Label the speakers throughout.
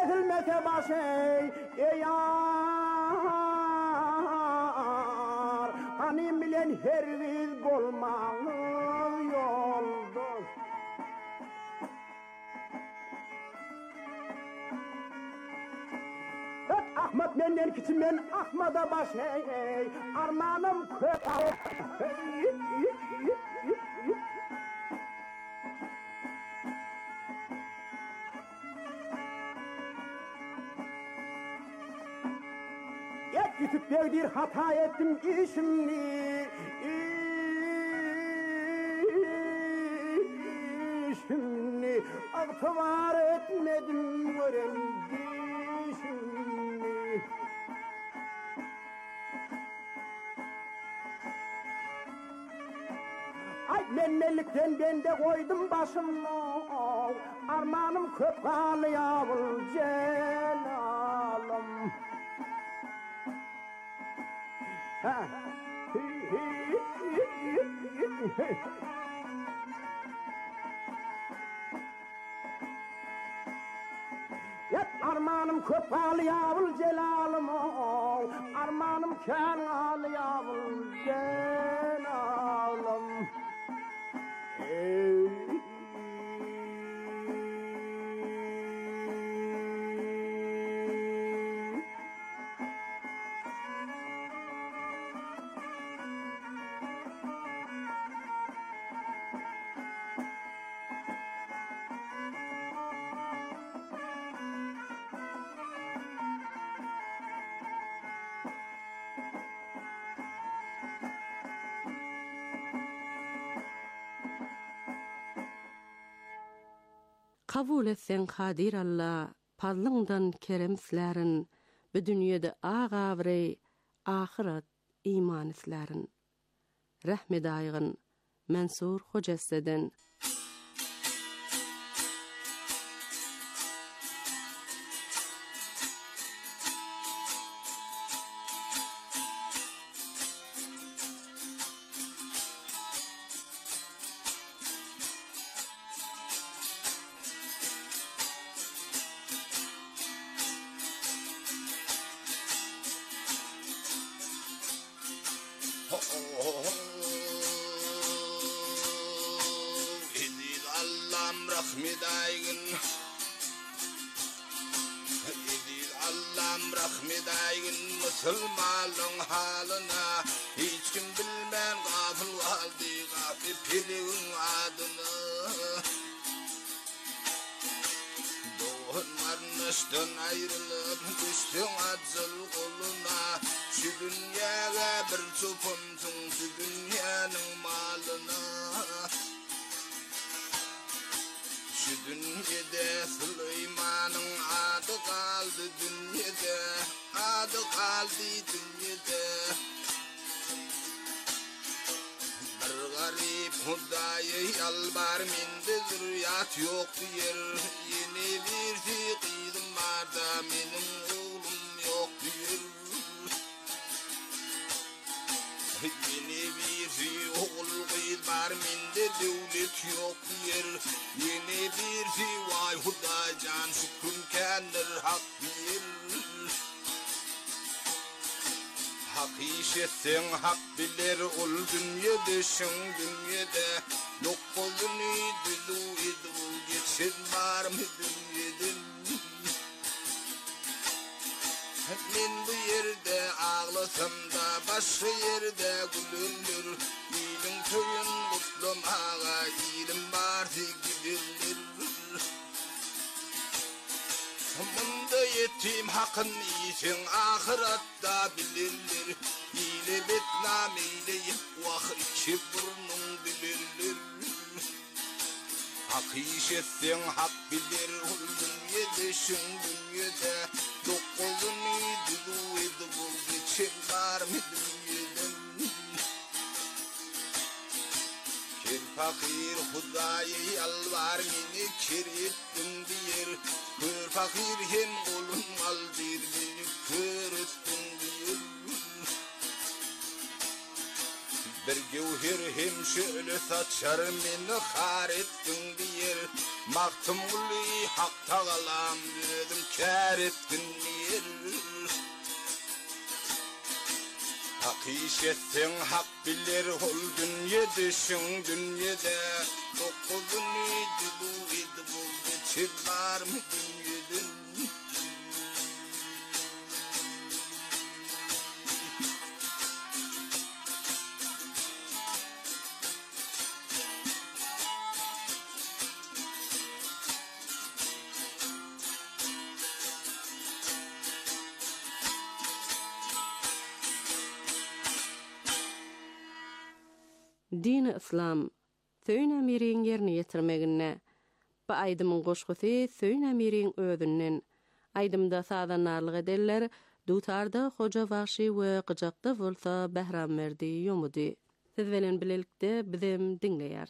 Speaker 1: hizmete baş ey yar. Hani bilen her biz bolmalı yoldur. Ahmet menden kiçim ben Ahmet'e baş ey. Armanım köp. Gitip bir hata ettim işimni. Aktıvar etmedim öğrendişimni. Ay mennelikten ben de koydum başımı. Armanım köp kalı yavul celalım. Yat armanım köpalı yavul celalım, armanım kenalı yavul celalım.
Speaker 2: Kabul etsen Kadir Allah, parlığından keremslerin, bu dünyada ağavrey, ahiret iman islerin. Rahmet aygın, Mansur Hocaseden.
Speaker 3: Allah'ım rahmet aygın, Allah'ım rahmet aygın, Müslümanlığın halına hiç kim bilmem gafil kaldı, gafil pilin adını. Doğun varmıştın ayrılıp düştün acıl koluna, şu dünyaya bir çupumsun, şu dünyanın malına. Şu dünyada Süleyman'ın adı kaldı dünyada, adı kaldı dünyada. Bir garip Hudaya yalvar mende zürriyat yok diyer. Yeni bir fikirim var da benim oğlum yok diyer. Yeni bir oğul kız var mende devlet yok diyer. Yeni bir vay Hudacan şükrün kendir hak diyer. Hak işetsen hak bilir ol dünyada şun dünyada. Dokuzunu dilu idul geçin var mı dünyadan? Men bu yerde ağlasam da başka yerde gülünür. İlim köyün kutlamağa ilim var gidilir. Mında yetim hakkın için ahirette bilinir. İle betnam eyleyip vah iki burnun bilinir. Hak işetsen hak bilir ol dünyada şun dünyada. Dokuzunu dilu idul geçin var mı dünyadan? Kir fakir Hudaya yalvar meni kirittin diyer. Kır fakir hem olun al bir beni kır ettin diyer. Bir gevher hem şöyle saçar meni har ettin diyer. Maktım guli hak tağalam dedim kär ettin yer. Hakişetten hak bilir ol dünye düşün dünyede. Dokuzunu dibu idi bul geçir var mı dünyeden.
Speaker 2: Dini İslam söýün emirin ýerine ýetirmegine bu aýdymyň goşgusy söýün emirin özünden aýdymda sadanarlyk edenler dutarda hoja wagşy we gyjakda bolsa behram berdi ýomudi. Siz bilen bilelikde bizem dinleýär.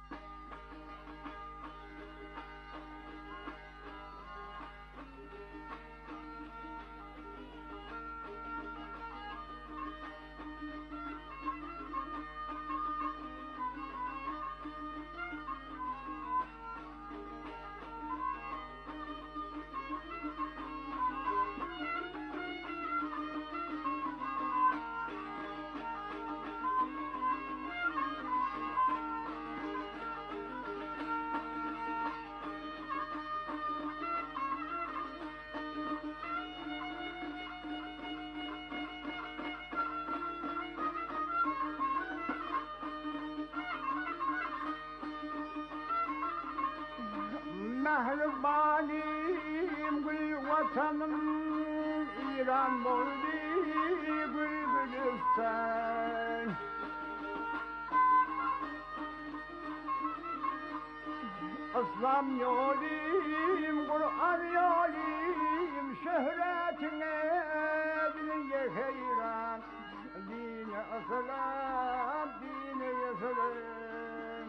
Speaker 1: Mehribanim gül vatanım İran boldi Gülgülistan. İslam yolim, Kur'an yolim, şöhretine dinle heyran. Dine aslan, dine yaslan.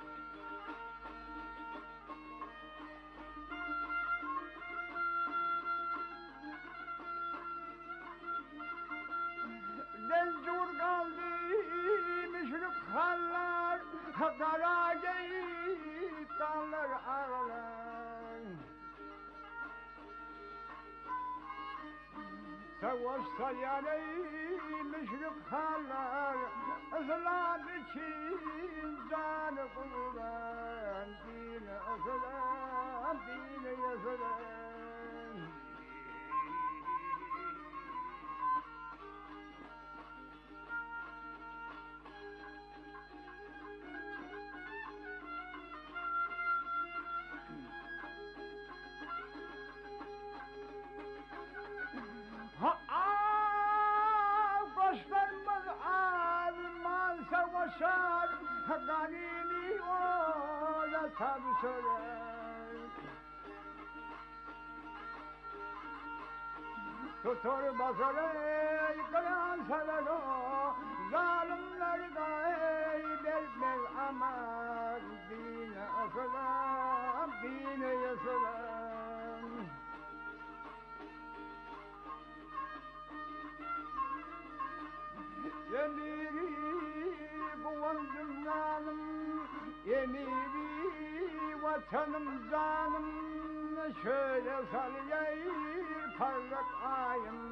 Speaker 1: Dencur kaldı müşrik hallar, kara geyik kanlar ağlar. Savaş sayan ey müşrik hallar, İslam için canı kurban. Dine aslan, dine yaslan. Başlarımız azman savaşar, ganimi ola tabi söyler. Tutur basar yıkılan sever o, zalimler gay vermez aman. Dine asılan, dine yasılan. Emiri kuvvandım zanım, emiri vatanım zanım, şöyle salyayır parlak ayım.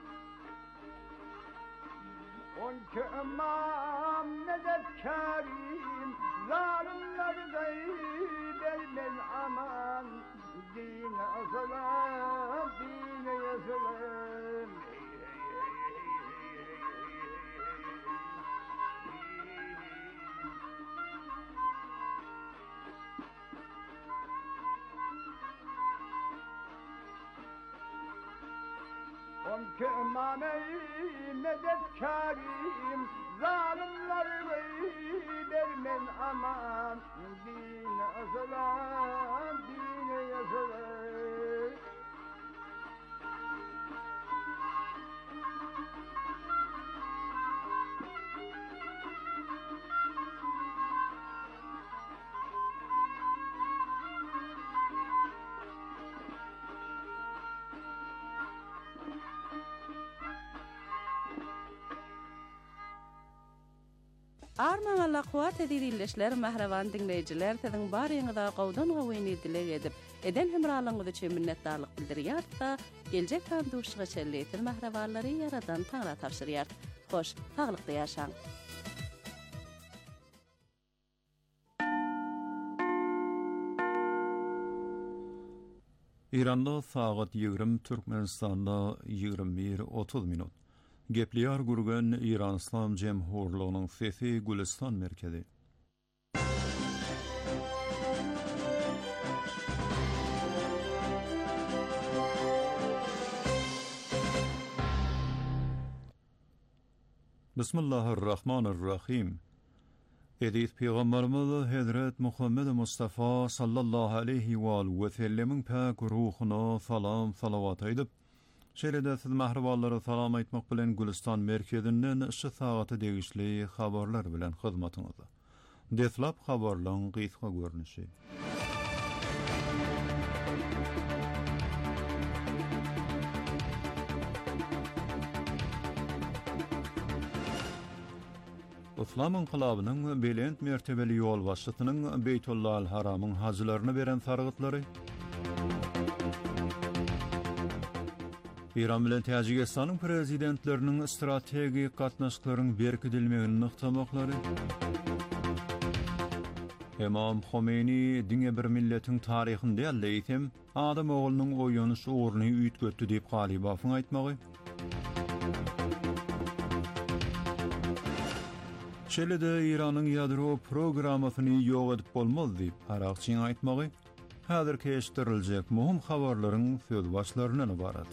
Speaker 1: 12 imam medetkârim, zalimler vermez aman. Dine asılan, dine yasılan. Kömane medetkârim, zalimler vermez aman. Dine asılan, dine yasılan.
Speaker 2: Armaňa kuwat edilişler mahrawan dinleýijiler tediň baryňyza gowdan gowyn edilek edip eden hemralygyňyzy üçin minnetdarlyk bildirýär da geljek tandurşyga çelleýän mahrawallary yaradan taňra tapşyrýar. Hoş, taglykda ýaşaň.
Speaker 4: İranda saat 20, Türkmenistanda 21:30 minut. Gepliyar gurgan İran İslam Cemhurluğunun Sesi Gülistan merkezi. Bismillahirrahmanirrahim. Edis Peygamberimiz Hazret Muhammed Mustafa sallallahu aleyhi ve sellemin pak ruhuna salam salavat edip şeride siz mahraballara salam aytmak bilen Gülistan merkezinden şu saatı degişli habarlar bilen hizmetinizde. Deslap habarlaryň gysga görnüşi. İslam inqilabynyň belent mertebeli ýol başçysynyň Beytullahal Haramyň hajylaryna beren sargytlary, İran bilen Täjikistanyň prezidentleriniň strategik gatnaşyklaryň berkidilmegini nykdamaklary, Imam Khomeini diňe bir milletiň taryhyny däleýsem, adam oglunyň oýunyş uğruny üýtgetdi diýip galibasyň aýtmagy, şeýle-de İranyň ýadro programasyny ýok edip bolmaz diýip harakçyň aýtmagy, häzir keşdiriljek muhim habarlaryň söz başlaryndan ibarat.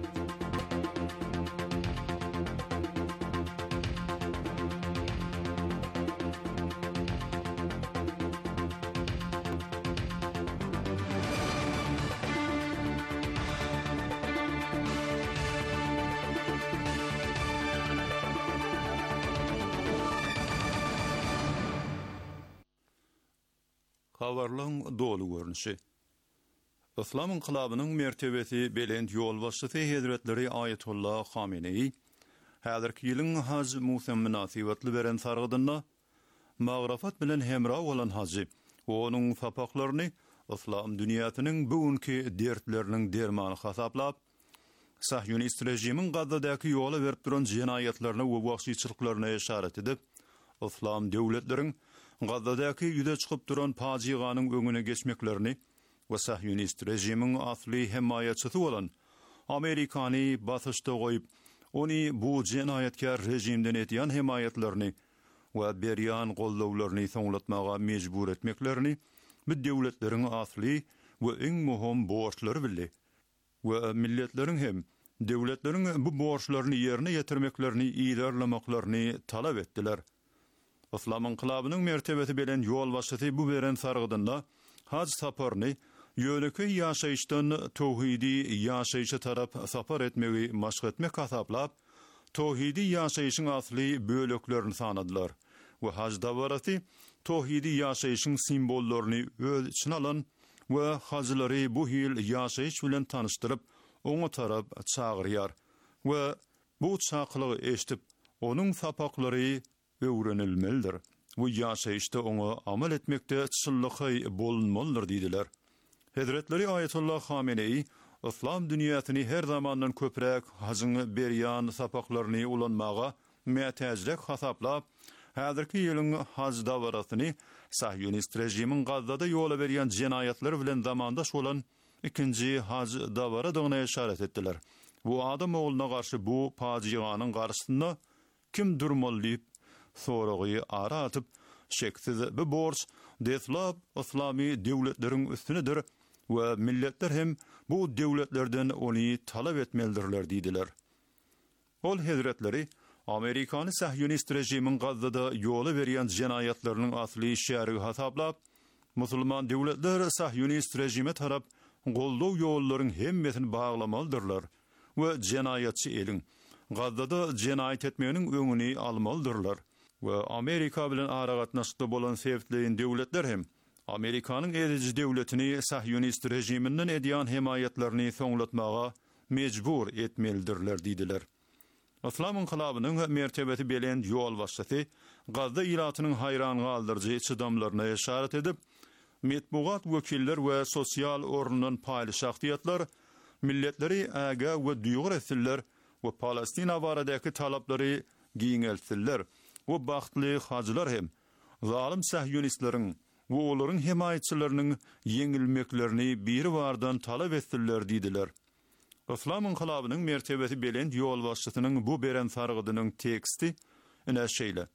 Speaker 4: Habarlaryň dolu görnüşi. İslam inqilabynyň mertebesi belent ýol başçysy Hazretleri Ayetullah Khamenei häzirki ýylyň haj musim münasibatly beren sargydynda magrafat bilen hemra bolan hajy onuň sapaklaryny İslam dünýäsiniň bugünkü dertleriniň dermany hasaplap Sahyonist rejimiň Gazzadaky ýola berip duran jenaýatlaryna we wagşyçylyklaryna işaret edip İslam döwletleriň Gazzadaky ýüze çykyp duran pajiýanyň öňüne geçmeklerini we Sahyonist rejimiň asly hemaýatçysy bolan Amerikany basyşda goýup, ony bu jenaýatkar rejimden etýän hemaýatlaryny we berýän gollawlaryny soňlatmaga mejbur etmeklerini bu döwletleriň asly we iň muhim borçlary bildi. We milletleriň hem döwletleriň bu borçlaryny ýerine ýetirmeklerini iýerlemeklerini talap etdiler. İslam inqilabynyň mertebesi bilen ýol başçysy bu beren sargydynda haj saparyny ýöneköy ýaşaýyşdan tawhidi ýaşaýyşa tarap sapar etmegi maşg etmek hasaplap, tawhidi ýaşaýyşyň asly böleklerini sanadylar we haj dawarasy tawhidi ýaşaýyşyň simbollaryny öz içine alan we hajlary bu hil ýaşaýyş bilen tanışdyryp oňa tarap çagyrýar we bu çaklygy eşitip onuň sapaklary öwrenilmelidir. Bu ýaşaýyşda oňa amal etmekde çyllyky bolunmalydyr diýdiler. Hazretleri Ayetullah Khamenei İslam dünýäsini her zamandan köprek hazyny berýän sapaklaryny ulanmaga mätäjlek hasaplap, häzirki ýylyň haj dawrasyny Sahyonist rejimiň Gazzada ýola berýän jenaýatlar bilen zamandaş bolan ikinji haj dawradygyna işaret etdiler. Bu adam ogluna garşy bu pajiýanyň garşysynda kim durmaly diýip soragy ara atyp, şeksiz bu borç deslap islami döwletleriň üstünedir we milletler hem bu döwletlerden ony talap etmelidirler diýdiler. Ol hazretleri Amerikany Sahyonist rejimiň Gazzada ýola berýän jenaýatlarynyň asly şäherigi hasaplap, musulman döwletler Sahyonist rejime tarap goldaw ýollaryň hemmesini baglamalydyrlar we jenaýatçy eliň Gazzada jenaýat etmeginiň öňüni almalydyrlar. Ve Amerika bilen ara gatnaşykda bolan sebeplerin döwletler hem Amerikanyň edici döwletini Sahyonist rejiminden edýän hemaýatlaryny soňlatmaga mejbur etmelidirler diýdiler. İslam inqilabynyň mertebeti bilen ýol başlasy, Gazda ilatynyň hayran galdyrjy çydamlaryna işaret edip, metbuat wekiller we sosial ornundan paýly şahsiýetler milletleri äge we duýgur etdiler we Palestina baradaky talaplary giňeltdiler. Bu bagtly hajylar hem zalim sahyunistleriň we olaryň himayetçileriniň yeňilmeklerini biri bardan talap etdiler diýdiler. İslam inqilabynyň mertebeti bilen ýol başlasynyň bu beren sargydynyň teksti ine şeýle.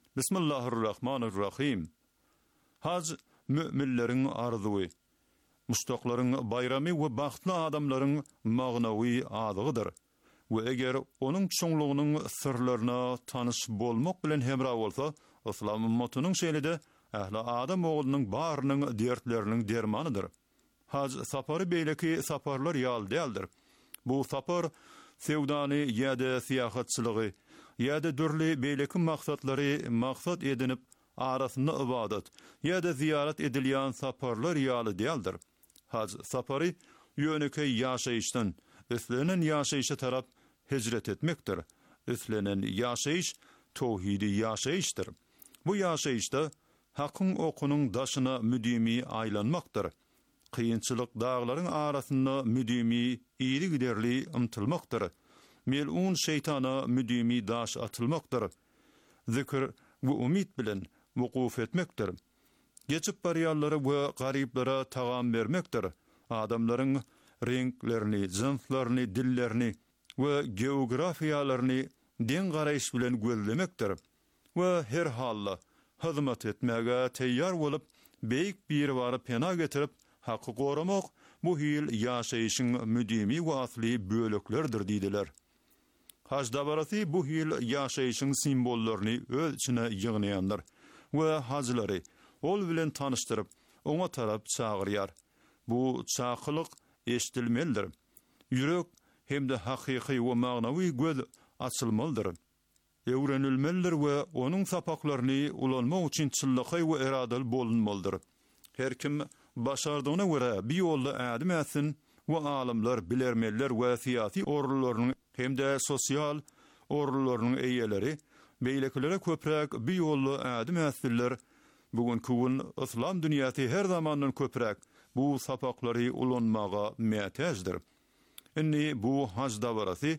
Speaker 4: Bismillahirrahmanirrahim. Haz müminleriň arzuwy, mustaqlaryň bayramy we bagtly adamlaryň magnawy adygydyr. We eger onuň çoňlugynyň sirlerini tanış bolmak bilen hemra bolsa, İslam ummatynyň şeýlede ähli adam oglunyň barynyň dertleriniň dermanydyr. Haz sapary beýleki saparlar ýal däldir. Bu sapar sevdany ýa-da siýahatçylygy ýa-da dürli beýleki maksatlary maksat edinip arasynda ibadat ýa-da ziyaret edilýän saparlar ýaly däldir. Haz sapary ýöneke ýaşaýyşdan üslenen ýaşaýyşa tarap hicret etmekdir. Üslenen ýaşaýyş tawhidi ýaşaýyşdyr. Bu ýaşaýyşda hakyň okunyň daşyna müdimi aýlanmakdyr. Kıyınçılık dağların arasında müdimi iyili giderli ımtılmaktır. Mel'un şeytana müdimi daş atılmaktır. Zikr ve umid bilen vukuf etmektir. Geçip bariyalları ve gariplara tağam vermektir. Adamların renklerini, zınslarını, dillerini ve geografiyalarını den garayış bilen gözlemektir. Ve her halla hizmet etmege teyyar olup beyik bir varı pena getirip haqqı goramak bu hil ýaşaýyşyň müdimi we asly böleklerdir diýdiler. Hajdabarasy bu hil ýaşaýyşyň simbollaryny öz içine ýygnaýanlar we hajlary ol bilen tanıştyryp oňa tarap çagyrýar. Bu çaqylyk eşdilmelidir. Ýürek hemde hakyky we magnawy göz açylmalydyr. Öwrenilmelidir we onuň sapaklaryny ulanmak üçin çyllyky we eradal bolunmalydyr. Her kim başardygyna görä bir ýolda ädim etsin we alimler, bilermeliler we siýasy orunlarynyň hemde sosial orunlarynyň eýeleri beýlekilere köprek bir ýolda ädim etsinler. Bugun kuwun İslam dünýäsi her zamandan köprek bu sapaklary ulanmaga mätäjdir. Inni bu hajda barasy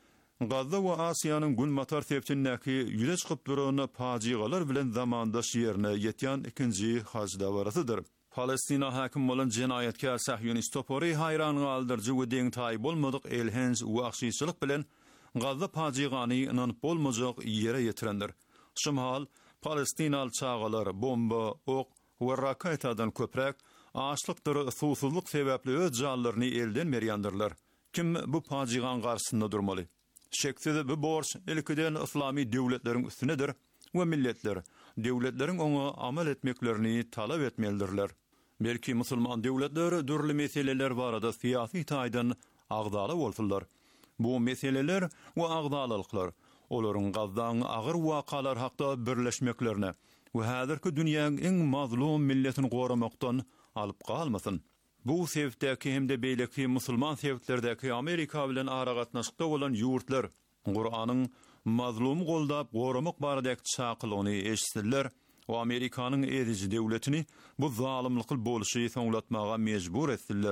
Speaker 4: Gazda we Asiýanyň gülmatar septindäki ýüre çykyp duran pajigalar bilen zamandaş ýerine ýetýän ikinji hajda barasydyr. Palestina hakim bolan jenayetkar sahyonist topary hayran galdyrjy we deň taý bolmadyk elhens we akşyçylyk bilen Gazda pajigany inanyp bolmajak ýere ýetirendir. Şumhal Palestinal çağalar bomba, ok we raketadan köprek açlykdyr, susuzlyk sebäpli öz janlaryny elden berýändirler. Kim bu pajigan garşysynda durmaly? Şeksiz bu borç ilkiden İslami döwletleriň üstünedir we milletler döwletleriň oňa amal etmeklerini talap etmelidirler. Belki musulman döwletler dürli meseleler barada siýasy taýdan agdaly bolsunlar. Bu meseleler we agdalylyklar olaryň Gazdaň agyr wakalar hakda birleşmeklerine we häzirki dünýäniň iň mazlum milletini goramakdan alyp galmasyn. Bu sebäpdäki hemde beýleki musulman sebäplerdäki Amerika bilen ara gatnaşykda bolan ýurtlar Qur'anyň mazlum goldap goramak baradaky çaqylygyny eşitdiler. O Amerikanyň edici döwletini bu zalimlik boluşy soňlatmaga mejbur etdiler.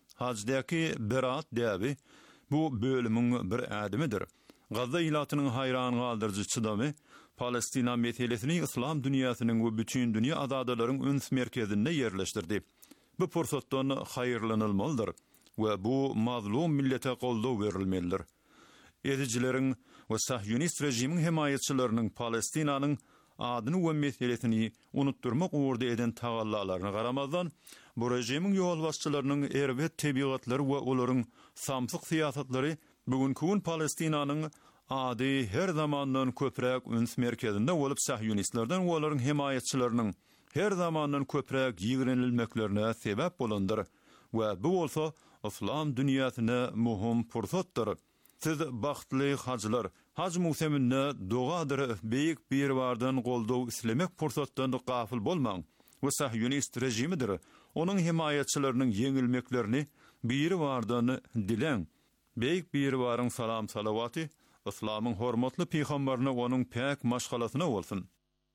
Speaker 4: Hajdäki Berat däbi bu bölümüň bir ädimidir. Gazda ilatynyň hayran galdyrjy çydamy Palestina meselesini İslam dünýäsiniň we bütün dünýä azadalaryň öns merkezinde ýerleşdirdi. Bu pursatdan haýyrlanylmalydyr we bu mazlum millete goldaw berilmelidir. Edicileriň we sahyonist rejimiň himayetçileriniň Palestinanyň adyny we meselesini unutturmak uğurda eden tagallalaryna garamazdan bu rejimiň ýol başçylarynyň erbet tebigatlary we olaryň samsyk siýasatlary bugünkü Palestinanyň ady her zamandan köprek üns merkezinde bolup sahyonistlerden we olaryň himayetçileriniň her zamandan köprek ýigrenilmeklerine sebäp bolandyr we bu bolsa İslam dünýäsine muhim pursatdyr. Siz bagtly hajlar, haj museminde dogadyr beýik bir bardan goldaw islemek pursatdan gafil bolmaň. Bu sahyonist rejimidir. Onuň himayetçileriniň ýeňilmeklerini biri bardan dilen. Beýik bir baryň salam salawaty İslamyň hormatly peýgamberini onuň pek maşgalasyna bolsun.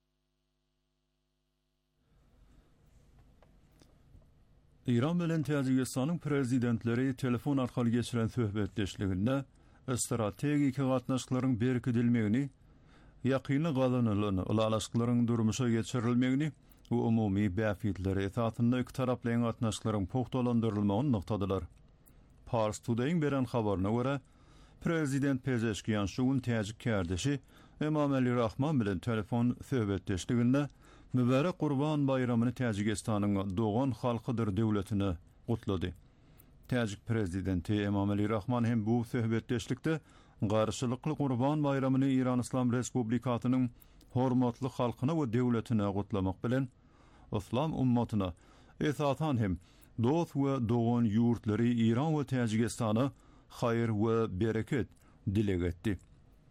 Speaker 4: İran bilen Täjikistanyň prezidentleri telefon arkaly geçiren söhbetdeşliginde strategik gatnaşyklaryň berkidilmegini, ýakyny galanylygyny, ulalaşyklaryň durmuşa geçirilmegini we umumy bäfitleri esasynda iki taraply gatnaşyklaryň pogtalandyrylmagyny noktadylar. Pars Today'ın beren habarına göre, Prezident Pezeşkiyan şuun täjik kärdeşi Imam Ali Rahman bilen telefon söhbetdeşliginde mübarek Qurban bayramyny Täjikistanyň dogan halkydyr döwletini gutlady. Täjik prezidenti Imam Ali Rahman hem bu söhbetdeşlikde garşylykly Qurban bayramyny İran İslam Respublikasynyň hormatly halkyna we döwletine gutlamak bilen İslam ummatyna esasan hem dost we dogan ýurtlary İran we Täjikistana hayır we bereket dilek etdi.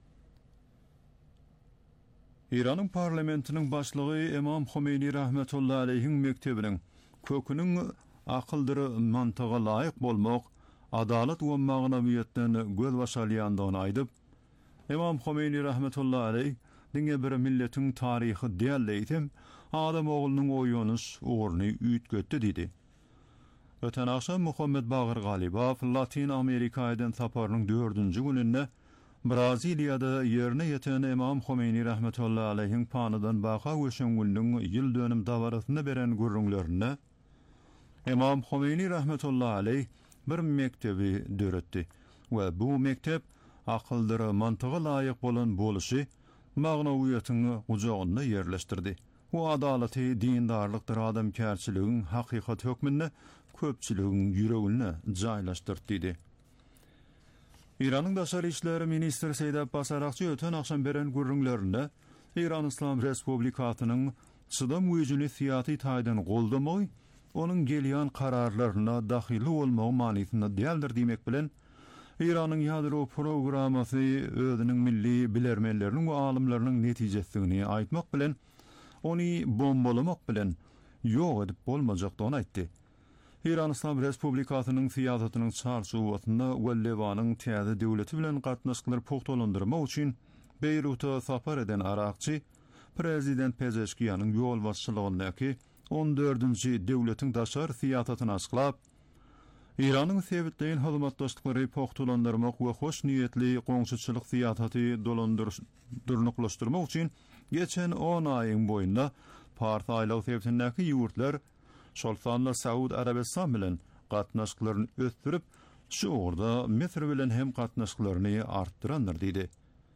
Speaker 4: İran'ın parlamentinin başlygy Imam Khomeini rahmetullahi aleyhin mektebiniň köküniň akyldyry mantyga laýyk bolmak, adalet we magnawiýetden göz başalýandygyny aýdyp, Imam Khomeini rahmetullahi aleyh diňe bir milletiň taryhy diýerleýdim, adam oglunyň oýunyş uğurny üýtgetdi diýdi. Öten akşam Muhammed Bagir Galibaw Latin Amerikadan saparynyň 4-nji gününde Braziliýada ýerine ýeten Imam Khomeini rahmetullahi aleyhin panydan baqa göşeňgülüň ýyl dönüm dawarasyna beren gürrüňlerine Imam Khomeini rahmetullahi aleyh bir mektebi döretdi we bu mektep akyldyry mantyga laýyk bolan boluşy magnawiýetyny ujagyna ýerleşdirdi. Bu adalaty, dindarlykdyr, adamkärçiligiň hakykat hökmünde köpçiligiň ýüregine jaýlaşdyrdy diýdi. İran'ın Daşary işleri ministri Seýid Abbas Arakçy öten akşam beren gürrüňlerinde İran İslam Respublikasynyň çydam güýjüni siýasy taýdan goldamagy, onuň gelýän kararlaryna dahil bolmagy manysyna däldir diýmek bilen İran'ın ýadro programmasy özüniň milli bilermenleriniň we alymlarynyň netijesini aýtmak bilen ony bombalamak bilen ýok edip bolmajakdygyny aýtdy. İran İslam Respublikasynyň siýasatynyň çarşuwatyna we Lewanyň täze döwleti bilen gatnaşyklary pogtalandyrmak üçin Beýruta sapar eden Arakçy, Prezident Pezeşkiýanyň ýol başçylygyndaky 14-nji döwletiň daşary siýasatyny açyklap, İranyň sebitleýän hyzmatdaşlyklary pogtalandyrmak we hoş niýetli goňşuçylyk siýasaty dolandyrmaklaşdyrmak üçin geçen 10 aýyň boýunda Pars aýlaw sebitindäki ýurtlar şolsanla Saud Arabistan bilen gatnaşyklaryny ösdürip, şu orada Misr bilen hem gatnaşyklaryny artdyranlar diýdi.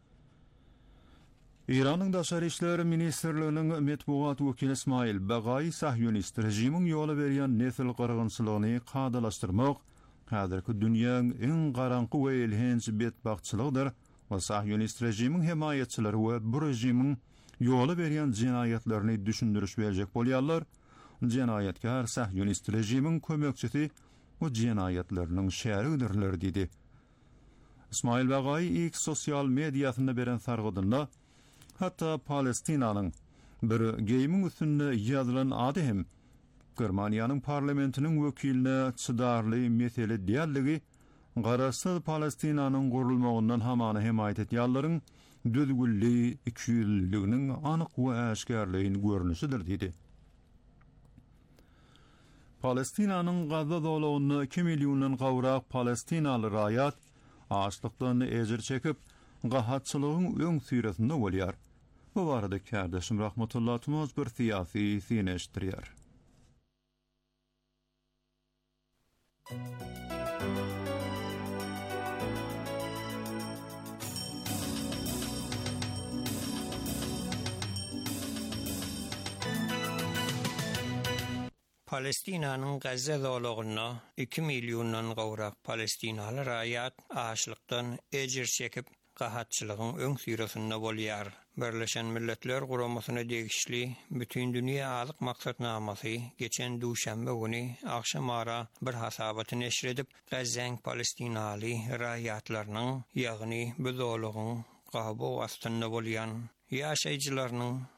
Speaker 4: İranyň Daşary işleri ministrliginiň metbuat wekili İsmail Bagay Sahyonist rejimiň ýola berýän nesil gyrgynçylygyny gadalaşdyrmak häzirki dünýäň iň garanky we ilhenç betbagtçylygydyr we Sahyonist rejimiň himayetçileri we bu rejimiň ýola berýän jinayetlerini düşündürüş berjek bolýarlar. Jenayetkar Sahyonist rejimiň kömekçisi bu jinayetleriniň şäherdirler diýdi. İsmail Bagay ilk sosial mediýasynda beren sargydynda hatta Palestinanyň bir geýmiň üstünde ýazylan ady hem Germaniýanyň parlamentiniň wekiline çydarly mesele diýerligi garaşsyz Palestinanyň gurulmagyndan hamany himayet etýärlerin düzgünligi, ikiyüzlüliginiň anyk we äşkärligiň görnüşidir diýdi. Palestinanyň Gazza dowlatyny 2 milyondan gawrak Palestinaly raýat açlykdan ejir çekip gahatçylygyň öň süýresinde bolýar. Bu barada kärdeşim rahmetullah Tumaz bir siýasy syneşdirýär.
Speaker 5: Palestinanyň Gazza dowlatyna 2 milyondan gawrak Palestinaly raýat açlykdan ejir çekip gahatçylygyň öň süýresinde bolýar. Birleşen Milletler Guramasyna degişli bütün dünýä azyk maksatnamasy geçen duşanbe güni akşam ara bir hasabaty neşr edip Gazzaň Palestinaly raýatlarynyň ýagny bu dowlatyň gabu astynda bolýan ýaşaýjylarynyň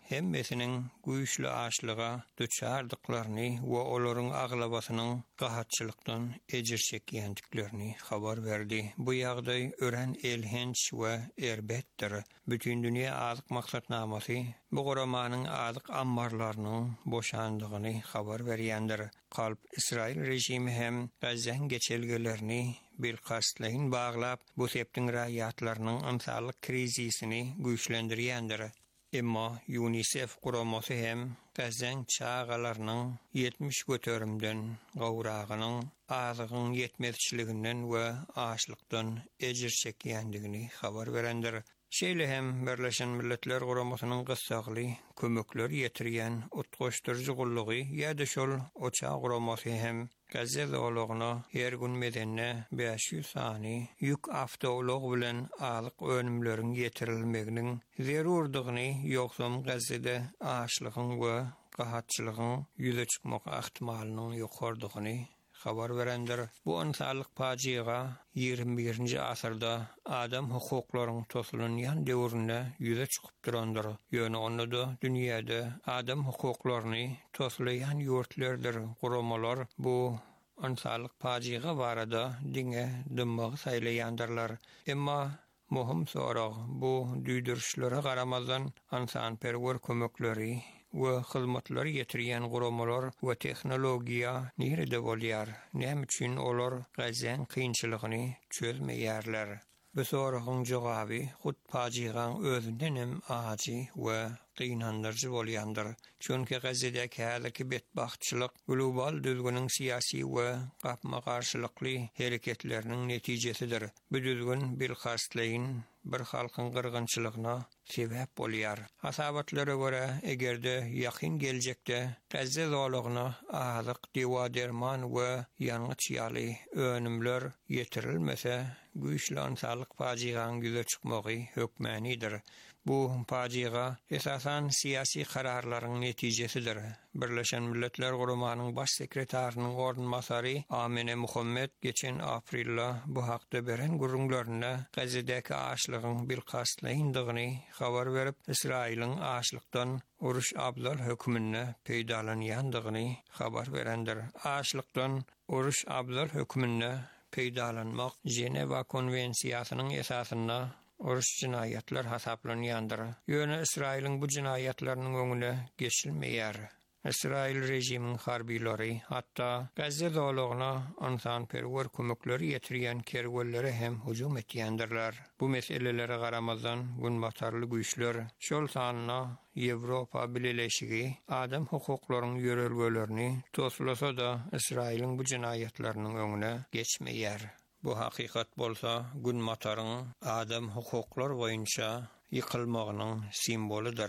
Speaker 5: hemmesinin güýçli açlyga duçardyklaryny we olaryň aglabasynyň gahatçylykdan ejir çekýändiklerini habar berdi. Bu ýagdaý ören elhenç we erbetdir. Bütün dünýä azyk maksatnamasy bu goramanyň azyk ambarlarynyň boşandygyny habar berýändir. Kalp İsrail rejimi hem Gazzaň geçelgelerini bilkastlaryň baglap bu septiň raýatlarynyň ansalyk krizisini güýçlendirýändir. Emma UNICEF guramasy hem Gazzaň çağalarynyň 70 göterimden gowragynyň azygyň yetmezçiliginden we açlykdan ejir çekýändigini habar berendir. Şeýle hem Birleşen Milletler Guramasynyň gysagly kömekler ýetirýän utgaşdyrjy gullugy ýa-da şol oça guramasy hem Gazze zowlagyna her gün medenne 500 sany ýük awtolog bilen alyk önümleriň ýetirilmeginiň zerurdygyny ýoksam Gazzede açlygyň we gahatçylygyň ýüze çykmak ähtimalynyň ýokardygyny habar berendir. Bu ansalyk pajiga 21-nji asyrda adam hukuklarynyň tosulanýan döwründe ýüze çykyp durandyr. Ýöne onda da dünýäde adam hukuklaryny tosulaýan ýurtlardyr. Guramalar bu ansalyk pajiga barada diňe dymmagy saýlaýandyrlar. Emma muhim sorag bu düýdürüşlere garamazdan ansanperwer kömekleri we hyzmatlar ýetirýän guramalar we tehnologiýa nerede bolýar? Näme üçin olar Gazzaň kynçylygyny çözmeýärler? Bu soragyň jogaby hut pajigaň özünden hem aji we gynandyrjy bolýandyr. Çünki Gazzadäki häzirki betbahtçylyk global düzgüniň siýasy we gapma garşylykly hereketleriniň netijesidir. Bu düzgün bilhastlaýyn bir halkyň gyrgynçylygyna sebäp bolýar. Hasabatlara görä egerde ýakyn geljekde Gazze zowlagyna azyk, dewa derman we ýangyç ýaly önümler ýetirilmese güýçli ansalyk pajigaň ýüze çykmagy hökmänidir. Bu pajiga esasan siyasi kararlaryň netijesidir. Birleşen Milletler Guramanyň baş sekretärining ornmasary Amine Muhammed geçen aprelda bu hakda beren gurrunlaryna Gazzadäki açlygyň bilkastlaýyndygyny habar berip, Israiliň açlykdan uruş abdal hökmüne peýdalanýandygyny habar berendir. Açlykdan uruş abdal hökmüne peýdalanmak Ceneva konwensiýasynyň esasynda uruş cinayetler hasaplanýandyr. Ýöne Israiliň bu cinayetleriniň öňüne geçilmeýär. İsrail rejiminiň harbiýleri hatda Gazze zowlagyna ansanperwer kömekleri ýetirýän kerwellere hem hujum etýändirler. Bu meselelere garamazdan günbatarly güýçler şol sanyna Ýewropa Birleşigi adam hukuklarynyň ýörelgelerini toslasa da Israiliň bu cinayetleriniň öňüne geçmeýär. Bu hakikat bolsa günmataryň adam hukuklar boýunça ýykylmagynyň simbolydyr.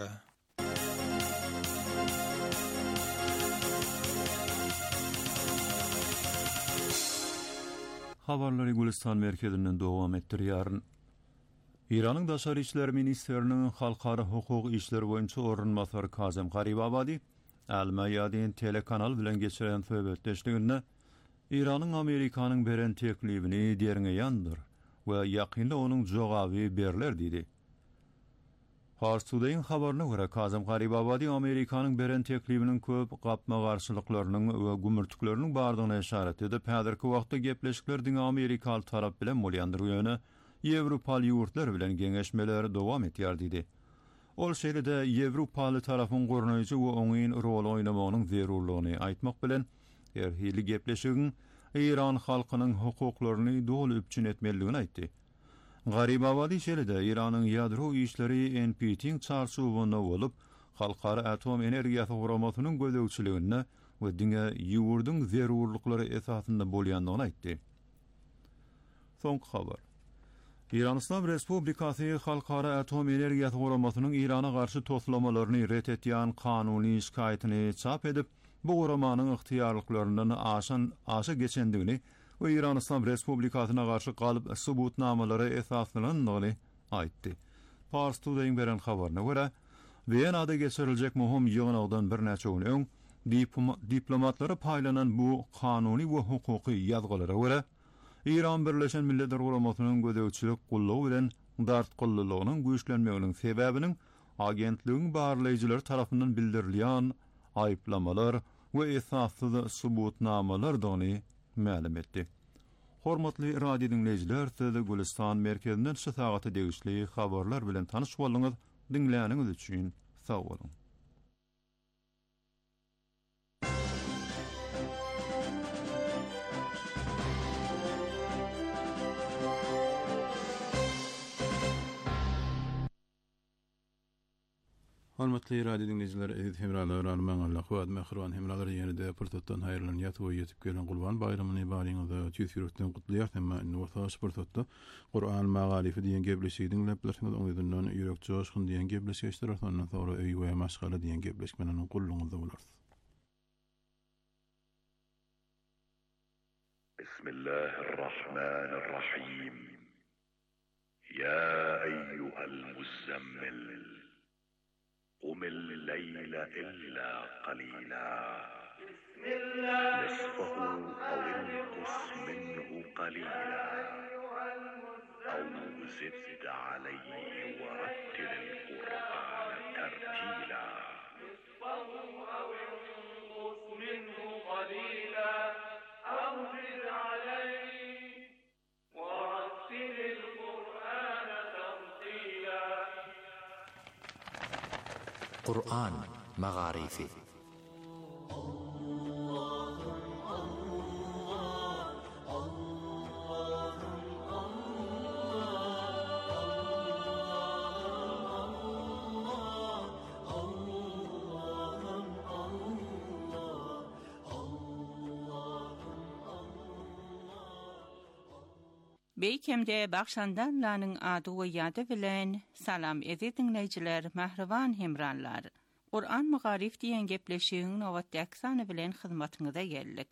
Speaker 4: Habarlary Gülistan merkezinden dowam etdirýär. İranyň Daşary işler ministeriniň halkara hukuk işleri boýunça ornmasary Kazem Garibabadi Al-Mayadin telekanal bilen geçiren söhbetleşdiginde İranyň Amerikanyň beren teklibini derňeýändir we ýakynda onuň jogaby berler diýdi. Harsudaýyň habaryna görä Kazem Garibabadi Amerikanyň beren teklibiniň köp gapma garşylyklarynyň we gümürtükleriniň bardygyna işaret edip, häzirki wagtda gepleşikler diňe Amerikaly tarap bilen bolýandyr ýöne Ýewropaly ýurtlar bilen geňeşmeler dowam etýär diýdi. Ol şeýle-de Ýewropaly tarapyň gornaýjy we oňyn rol oýnamagynyň zerurlygyny aýtmak bilen her hili gepleşigiň İran halkynyň hukuklaryny dolu üpçün etmeligini aýtdy. Garibabadi şeýle-de Iranyň ýadro işleri NPT-iň çarşuwyna bolup, halkara atom energiýasy guramasynyň gözegçiligine we diňe ýurdyň zerurlyklary esasynda bolýandygyny aýtdy. Soňky habar. İran Islam Respublikasy halkara atom energiýasy guramasynyň Irana garşy toslamalaryny ret etýän kanuny şikaýatyny çap edip, bu guramanyň ıhtiýarlyklaryndan aşa geçendigini we İran Islam Respublikasyna garşy galyp subutnamalary esaslandygyny aýtdy. Pars Today beren habaryna görä, Vienada geçiriljek muhim ýygnagdan bir näçe gün öň diplomatlary paýlanan bu kanuny we hukuky ýazgylara görä, İran Birleşen Milletler Guramasynyň gözegçilik gullawy bilen dartgyllygynyň güýçlenmeginiň sebäbiniň agentligiň barlayjylar tarapyndan bildirilýän aýplamalar we esassyz subutnamalar dony ma'lum etdi. Hormatly radio dinleyijiler, size Gülistan merkezinden şu sagata degişli habarlar bilen tanyş boldyňyz. Dinläniňiz üçin sag bolun. Hormatly radio dinleyijiler, edip hemralar, arman Allah wad mehriban hemralar ýene-de purtotdan haýyrlanýat we ýetip gelen Gulban bayramany baryňyzda tüýsürükden gutlaýar hemma innowasyýa purtotda Qur'an magarifi diýen gebleşigi dinläplersiňiz, oňyzyndan ýürek joşkun diýen gebleşigi iştirak ondan sonra öý we maşgala diýen gebleşmeniň gullugyňyzda bolar.
Speaker 6: Bismillahirrahmanirrahim. Ya eyyuhal muzammil قم الليل إلا قليلا نصفه أو انقص منه قليلا أو زد عليه ورتل القرآن ترتيلا نصفه أو انقص منه قليلا أو زد عليه ورتل القرآن ترتيلا.
Speaker 7: قرآن مغاريفي.
Speaker 8: Beýkemde Bagşandanlaryň ady we ýady bilen salam edip dinleýijiler, mähriban hemranlar. Qur'an Magarif diýen gepleşigiň nowatdaky sany bilen hyzmatyňyza geldik.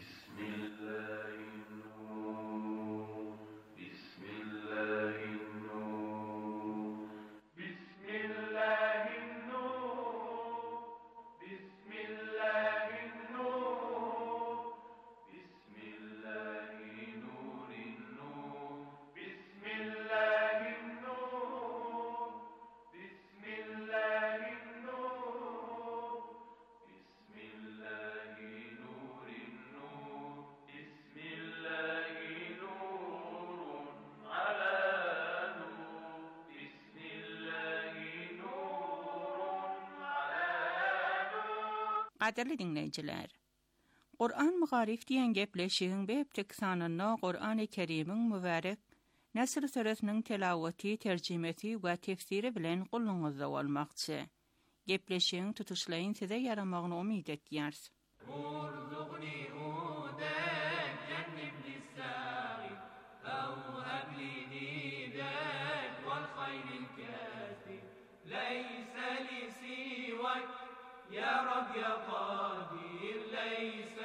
Speaker 8: Qadirli dinleyijiler, Qur'an Magarif diýen gepleşigiň beýptik sanyna Qur'an-ı Kerimiň mübarek Nesr suresiniň telawaty, terjimesi we tefsiri bilen gulluňyzda bolmakçy. Gepleşigiň tutuşlaryň size yaramagyny umyt etýärs.
Speaker 9: يا رب يا قادر ليس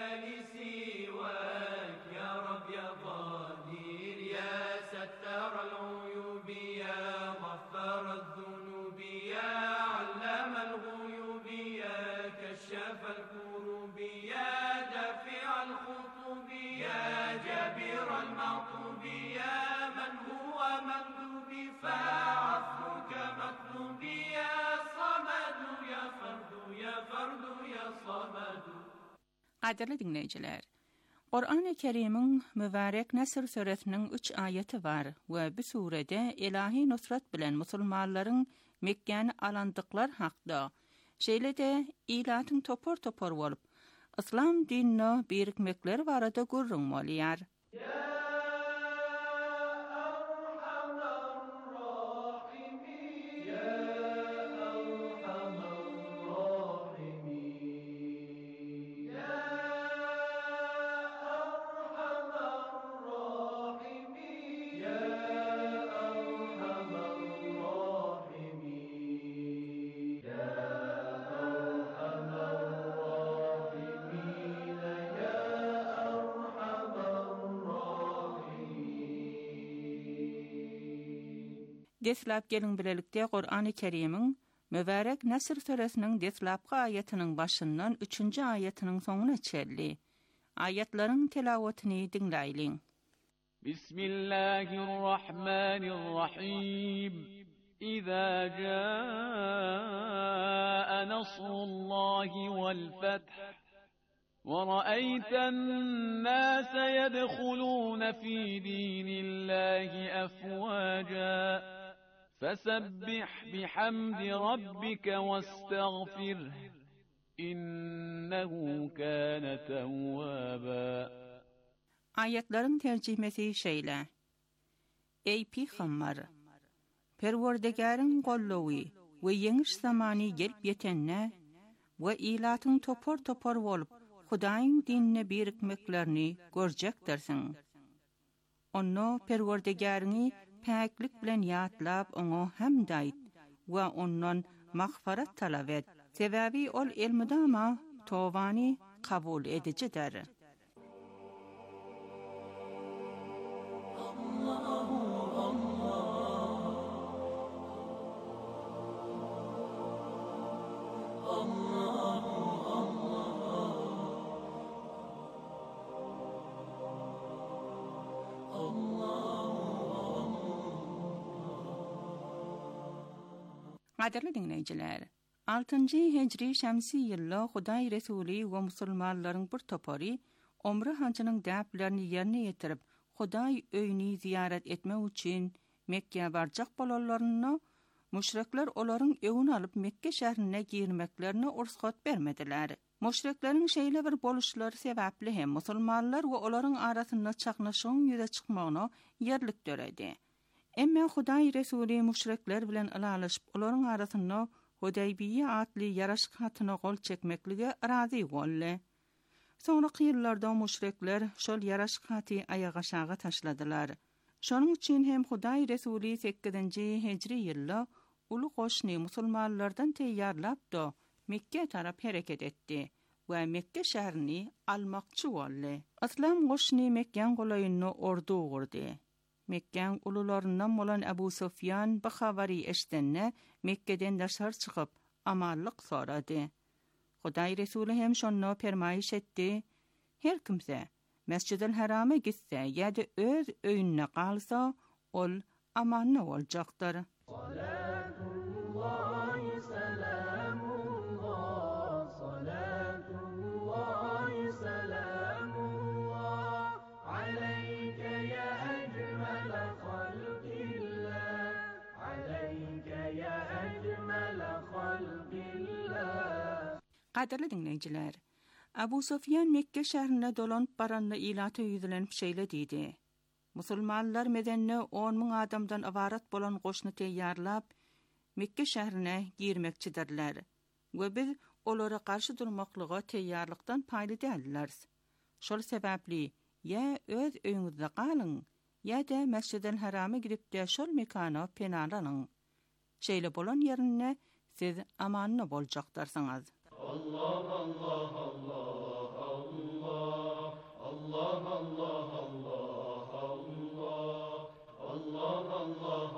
Speaker 9: لسواك يا رب يا قادر يا ستار العيوب يا غفار الذنوب يا علام الغيوب يا كشاف الكروب يا دافع الخطوب يا جابر المعطوب يا من هو مندوب فعفوك مطلوب يا صمد يا فرد يا فرد يا صمد.
Speaker 8: Qadirli dinleyijiler, Qur'an-ı Kerimiň mübarek Nesr suresiniň 3 ayeti var we bu surede ilahi nusrat bilen musulmanlaryň Mekkäni alandyklar hakda şeýle-de ilatyň topor bolup İslam dinine birikmekler barada gurrun bolýar. Deslap gelin bilelikde Qur'an-ı Kerimiň mübarek Nesr suresiniň deslapky ayetiniň başyndan 3-nji ayetiniň soňuna çelli. Ayetlaryň telawatyny dinläýin.
Speaker 9: Bismillahirrahmanirrahim. İza jaa
Speaker 10: نصر الله والفتح ورأيت الناس يدخلون في دين الله أفواجا فسبح بحمد ربك واستغفره إنه كان توابا.
Speaker 8: Ayetlerin tercümesi şeýle. Ey Peygamber, Perwerdigarın golluwy we ýeňiş zamany gelip ýetenne we ilatyň topor bolup Hudaýyň dinine birikmeklerini görjekdirsiň. Onu Perwerdigaryny päklik bilen ýatlap oňa hamd aýt we ondan magfirat talap et. Sebäbi ol elmudama towany kabul edicidir. Qadirli dinleyijiler, 6-njy hijri şämsi ýylda Hudaý Resuli we musulmanlaryň bir topary Umra haçynyň däplerini ýerine ýetirip Hudaý öýüni ziyaret etmek üçin Mekke barjak bolanlaryny müşrikler olaryň öwüni alyp Mekke şäherine girmeklerine ursat bermediler. Müşrikleriň şeýle bir boluşlary sebäpli hem musulmanlar we olaryň arasynda çaknaşyň ýüze çykmagyna ýerlik döredi. Emma Hudaý Resuli müşrikler bilen alalyşyp olaryň arasynda Hudaybiýe atly ýaraşyk hatyna gol çekmeklige razy boldy. Soňra ýyllarda müşrikler şol ýaraşyk haty ayaga aşağı taşladylar. Şonuň üçin hem Hudaý Resuli 8-nji hijri ýylda uly goşny musulmanlardan teýýarlap da Mekke tarap hereket etdi we Mekke şäherini almakçy boldy. Aslam goşny Mekkeň golaýyny ordu gurdy. Mekkeň ulularyndan bolan Abu Sufyan bu habary eşdenne Mekkeden daşar çykyp amallyk sorady. Hudaý Resuli hem şonu permaýyş etdi. Her kimse Mescid-i Harama gitse ýa-da öz öýüne galsa, ol amanna boljakdyr. Qadirli dinleyijiler, Abu Sufyan Mekke şäherine dolanyp baranda ilaty ýüzlenip şeýle diýdi. Musulmanlar medenne 10.000 adamdan ibarat bolan goşny teýýarlap Mekke şäherine girmekçidirler we biz olara garşy durmaklyga teýýarlykdan paýly däldiler. Şol sebäpli ýa öz öýüňizde galyň ýa-da Mescid-i Harama gidip de şol mekana penalanyň. Şeýle bolan ýerine siz amanna boljakdarsyňyz. Allah Allah Allah Allah Allah Allah Allah Allah Allah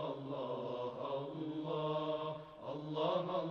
Speaker 8: Allah Allah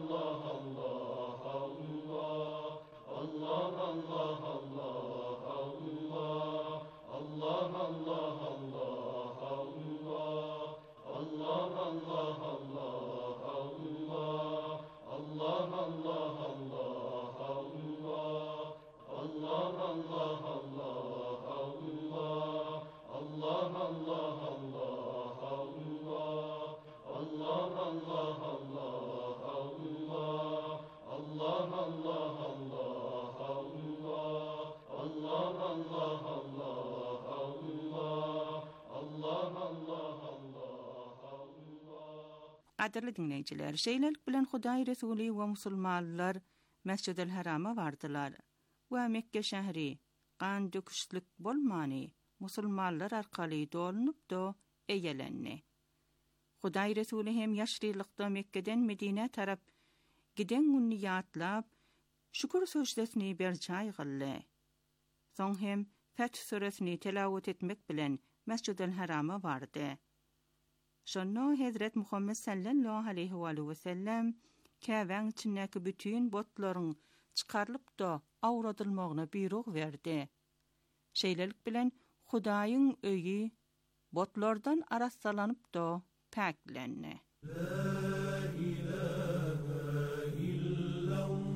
Speaker 8: Qadirli dinleyijiler, şeýlelik bilen Hudaý Resuli we musulmanlar Mescid-i Harama bardylar we Mekke şäheri gan döküşlik bolmany musulmanlar arkaly dolanyp da eýelenni. Hudaý Resuli hem ýaşrylykda Mekkeden Medine tarap giden günni ýatlap şükür söýşdesini berçay gyldy. Soň hem Feth suresini telawut etmek bilen Mescid-i Harama bardy. Şonno Hazret Muhammed sallallahu aleyhi ve sellem Käbäň içindäki bütün botlaryň çykarylyp da awradylmagyna buyruk berdi. Şeýlelik bilen Hudaýyň öýü botlardan arasalanyp da paklenni. La ilaha illallah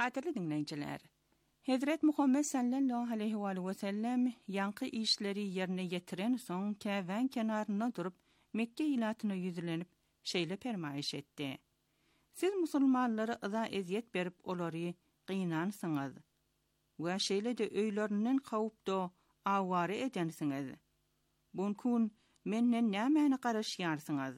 Speaker 8: Qadirli dinleyiciler, Hazret Muhammed sallallahu aleyhi ve sellem yankı işleri yerine getiren son keven kenarına durup Mekke ilatına yüzlenip şeyle permayiş etti. Siz musulmanlara ıza eziyet berip olary qıynansınız ve şeyle de öylerinden qawupda aware edensiniz. Bunkun menden nämäni garaşýarsınız?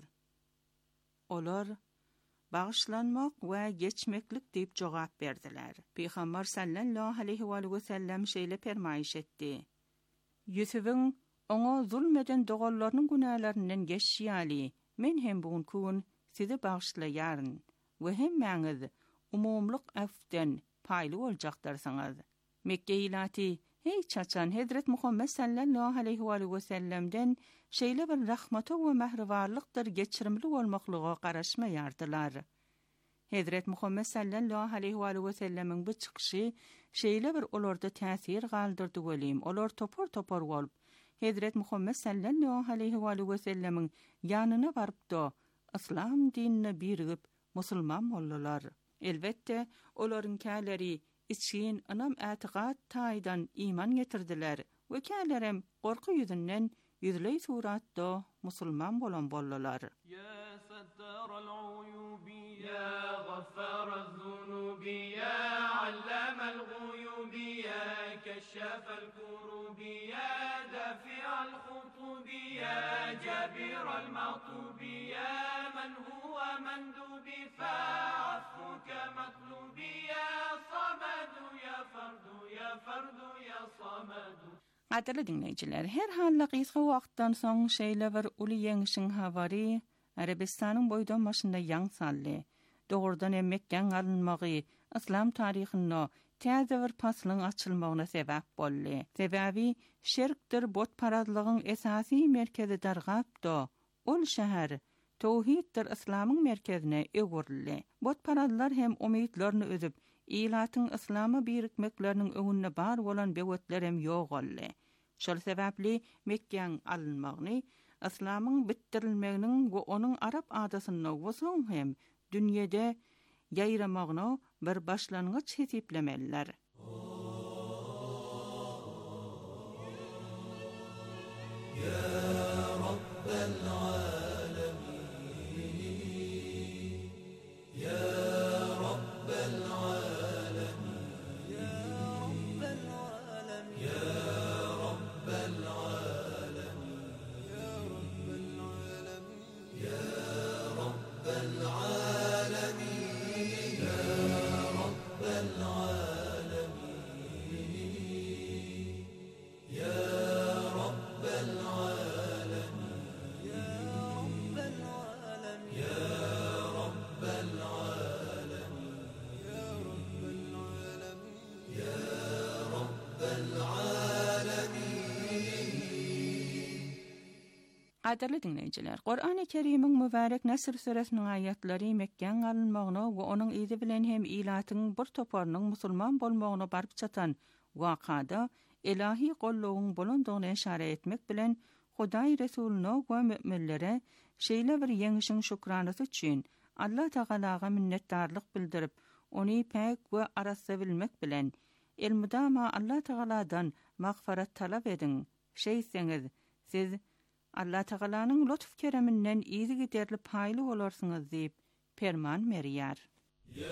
Speaker 8: Olar bağışlanmak ve geçmeklik deyip cevap verdiler. Peygamber sallallahu aleyhi ve sellem şeyle permayiş etti. Yusuf'un ona zulmeden doğallarının günahlarından geçýäli, men hem bunkun sizi bağışlaýaryn ve hemmäňiz umumluk afdan paýly boljakdarsınız. Mekke ilati hiç açan Hazret Muhammed sallallahu aleyhi ve sellem'den şeyle bir rahmata ve mehribarlıktır geçirimli olmaklığa qaraşmaýardylar. Hazret Muhammed sallallahu aleyhi ve sellem'in bu çıkışı şeyle bir olarda täsir galdyrdy welin. Olar topor bolup Hazret Muhammed sallallahu aleyhi ve sellem'in yanına barıp da İslam dinine birigip musulman boldular. Elbette olaryň käleri için anam atiqat taýdan iman getirdiler ve kälerem gorky yüzünden yüzley suratda musulman bolan boldular.
Speaker 9: Ya sattaral uyubi ya gaffaraz zunubi ya allamal ghuyubi ya kashafal kurubi ya dafi'al khutubi ya jabiral ma'tubi ya man huwa mandubi fa'afuka matlubi ya samadu ya fardu ya samadu.
Speaker 8: Qadirli dinleyiciler, her halla qysga wagtdan soň şeýle bir uly ýeňişiň habary Arabistanyň boýdan başynda ýaň saldy. Dogrudan Mekkeň alınmagy İslam taryhyna täze bir paslyň açylmagyna sebäp boldy. Sebäbi şerkdir bot paradlygyň esasy merkezi dargapdy. Ol şäher tawhiddir İslamyň merkezine öwürildi. Bot paradlar hem umytlaryny özüp ilatyň İslamy birikmekleriniň öňünde bar bolan bewetler hem ýok boldy. Şol sebäpli Mekkeň alynmagyny İslamyň bitdirilmeginiň we onuň Arap adasyna wosun hem dünýede ýaýramagyna bir başlangyç hesiplemeliler.
Speaker 9: Ya Rabbel alemin Ya Rabbel alemin Ya Rabbel alemin Ya Rabbel alemin Ya Rabbel alemin Ya Rabbel alemin Ya Rabbel alemin Ya Rabbel alemin Ya Rabbel alemin Ya Rabbel alemin.
Speaker 8: Qadirli dinleyiciler, Qur'an-ı Kerim'in mübarek Nesr suresinin ayetleri Mekkeň alınmagyna we onuň izi bilen hem ilatyň bir toparynyň musulman bolmagyna barıp çatan wakada ilahi gollugyň bolandygyny işare etmek bilen Hudaý Resulüne we müminlere şeýle bir ýeňişiň şükranasy üçin Allah Taalaga minnetdarlyk bildirip ony pek we arasa bilmek bilen elmudama Allah Taaladan magfiret talap edin. Şeýseňiz siz Allah Taalanyň lütf kereminden izi giderli paýly bolarsyňyz diýip perman merýär.
Speaker 9: Ya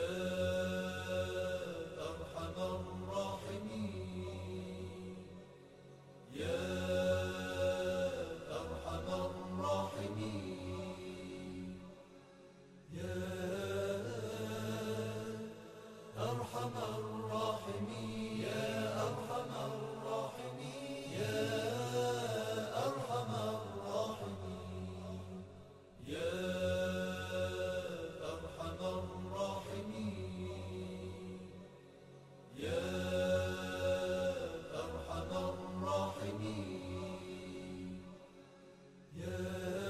Speaker 9: Erhamer Rahimin Ya Erhamer Rahimin Ya Erhamer Rahimin Ya Erhamer Rahimin Ya Erhamer Ya Erhamer Rahimin Ya Erhamer Rahimin Ya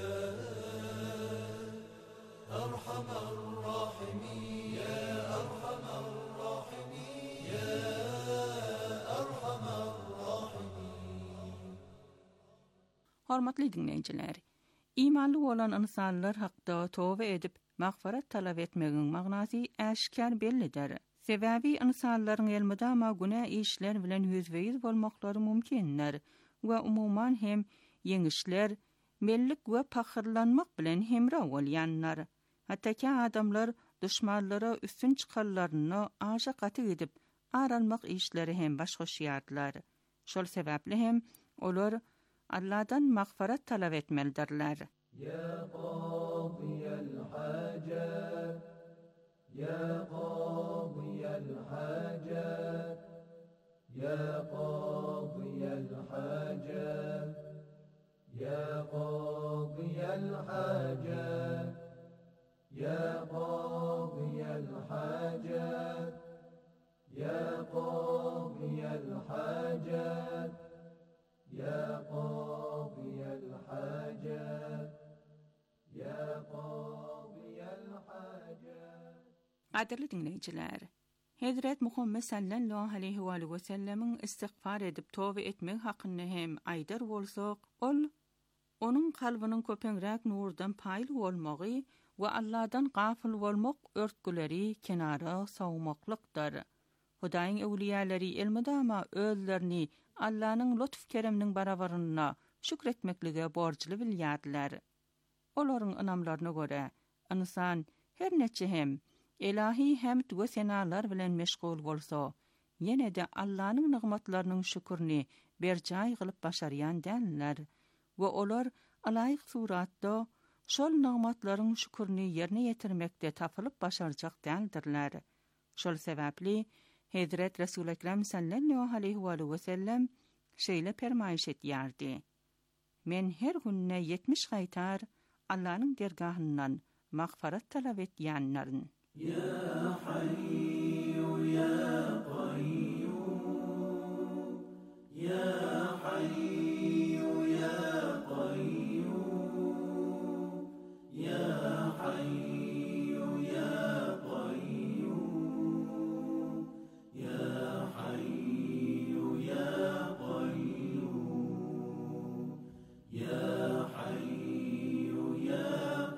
Speaker 9: Erhamer Rahimin Ya Erhamer Rahimin Ya Erhamer Rahimin.
Speaker 8: Hormatly dinleyijiler, İmanly bolan insanlar hakda tövbe edip magfiret talap etmegiň magnasy aşkar bellidir. Sebebi insanlaryň elmydama günä işler bilen yüzbeýiz bolmaklary mümkinler we umuman hem yeňişler, mellik we pahyrlanmak bilen hemra bolýanlar. Hatda adamlar düşmanlara üstün çykarlaryny aşa gaty edip aranmak işleri hem baş goşýarlar. Şol sebäpli hem olar Allah'dan mağfiret talep etmelidirler.
Speaker 9: Ya qadiyal hajat, ya qadiyal hajat, ya qadiyal hajat, ya qadiyal hajat, ya qadiyal hajat, ya qadiyal hajat, ya qadiyal hajat, ya qadiyal hajat.
Speaker 8: Qadirli dinleyijiler, Hazret Muhammed sallallahu aleyhi ve sellemin istiğfar edip tövbe etmek hakkında hem aydar bolsak, onun kalbinin köpeňräk nurdan paýly bolmagy we Allah'dan gafil bolmak örtgüleri kenara sawmaklykdyr. Hudaýyň ewliýalary elmydama özlerini Allah'nın lütf kereminiň barabaryna şükretmeklige borçly bilýärdiler. Olaryň anamlaryna göre, insan her neçe hem ilahi hamd we senalar bilen meşgul bolsa, ýene-de Allah'nın nigmatlarynyň şükürni berjaý gylyp başarýan däller we olar alaýyk suratda şol nigmatlaryň şükürni ýerine ýetirmekde tapylyp başarjak däldirler. Şol sebäpli Hazret Resul Ekrem sallallahu aleyhi ve sellem şeýle permaýş etýärdi. Men her günne 70 gaýtar Allah'nın dergahyndan mağfiret talap etýänlerin.
Speaker 9: Ya hayyu ya qayyum, ya hayyu ya qayyum, ya hayyu ya qayyum, ya hayyu ya qayyum, ya hayyu ya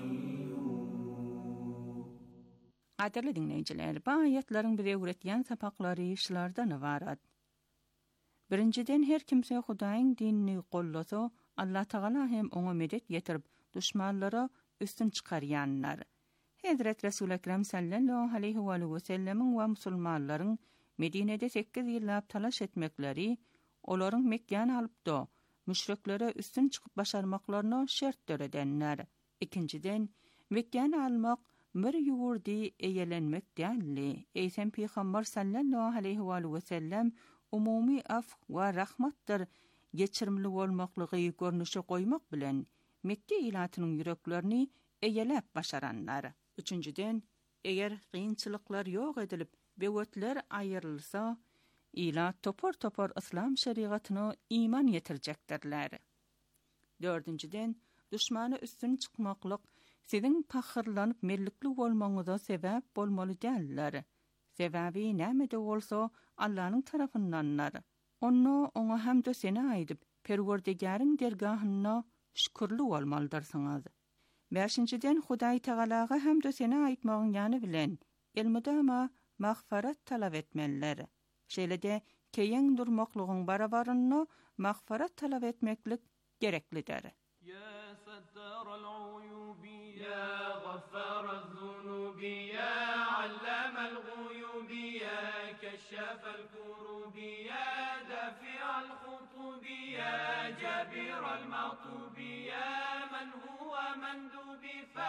Speaker 9: qayyum.
Speaker 8: Qadirli dinleyijiler, bu ayetlerin bize öğretýän sapaklary şulardan ibaret. Birinciden her kimse Hudaýyň dinini gollasa, Allah Taala hem oňa medet ýetirip düşmanlara üstün çykarýanlar. Hazret Resul Ekrem sallallahu aleyhi ve sellemin we musulmanlaryň Medine'de 8 ýyllap talaş etmekleri, olaryň Mekke'ni alypda müşriklere üstün çykyp başarmaklaryna şert töredenler. Ikinciden, Mekke'ni almak bir ýurdy eýelenmek däldi. Eýsen Peýgamber sallallahu aleyhi ve sellem umumy af we rahmatdyr geçirimli bolmaklygy görnüşe goýmak bilen Mekke ilatynyň ýüreklerini eýelep başaranlar. Üçüncüden, eger kynçylyklar ýok edilip bewetler aýrylsa, ilat topor İslam şeriatyna iman ýetirjekdirler. Dördüncüden, düşmana üstün çykmaklyk sizin pahyrlanyp mellikli bolmaňyza sebäp bolmaly däller. Sebäbi näme-de bolsa Allah'nın tarapyndanlar. Onu oňa hamd sena aýdyp, Perwerdigäriň dergahyna şükürli bolmalydyrsňyz. Beşinciden, Hudaý Taalaga hamd sena aýtmagyň ýany bilen elmydama mağfiret talap etmeliler. Şeýle-de keýen durmaklygyň barabaryna mağfiret talap etmeklik gereklidir.
Speaker 10: يا ستار العيوب يا غفار الذنوب يا علام الغيوب يا كشاف الكروب يا دافع الخطوب يا جابر المعطوب يا من هو مندوب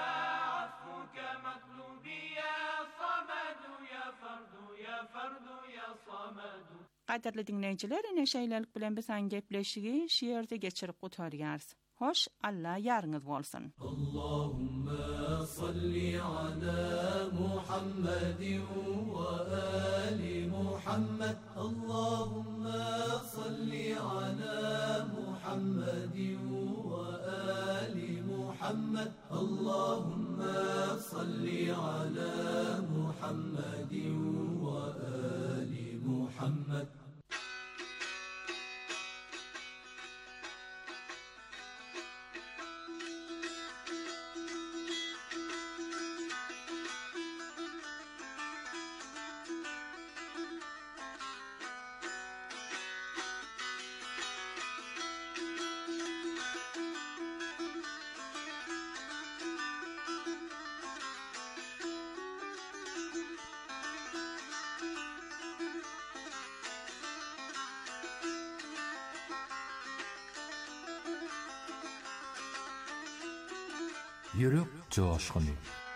Speaker 10: فعفوك مطلوب يا صمد يا فرد يا فرد يا صمد.
Speaker 8: Qadirli dinleyijiler, neşeýlelik bilen biz gepleşigi şiýerde geçirip gutarýarys. Hoş, Allah ýarňyz bolsun.
Speaker 9: Allahumma salli ala Muhammadin wa ali Muhammad. Allahumma salli ala Muhammadin wa ali Muhammad. Allahumma salli ala Muhammadin wa ali Muhammad.
Speaker 7: Yürek coşkunu.